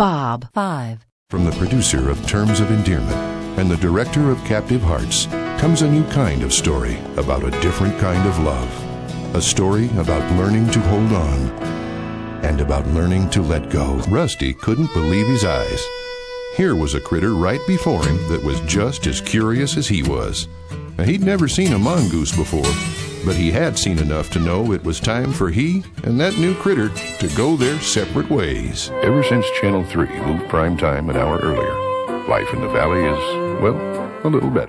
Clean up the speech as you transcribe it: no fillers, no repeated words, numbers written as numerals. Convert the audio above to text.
Bob, 5. From the producer of Terms of Endearment and the director of Captive Hearts comes a new kind of story about a different kind of love. A story about learning to hold on and about learning to let go. Rusty couldn't believe his eyes. Here was a critter right before him that was just as curious as he was. Now, he'd never seen a mongoose before, but he had seen enough to know it was time for he and that new critter to go their separate ways. Ever since Channel 3 moved prime time an hour earlier, life in the valley is, well, a little better.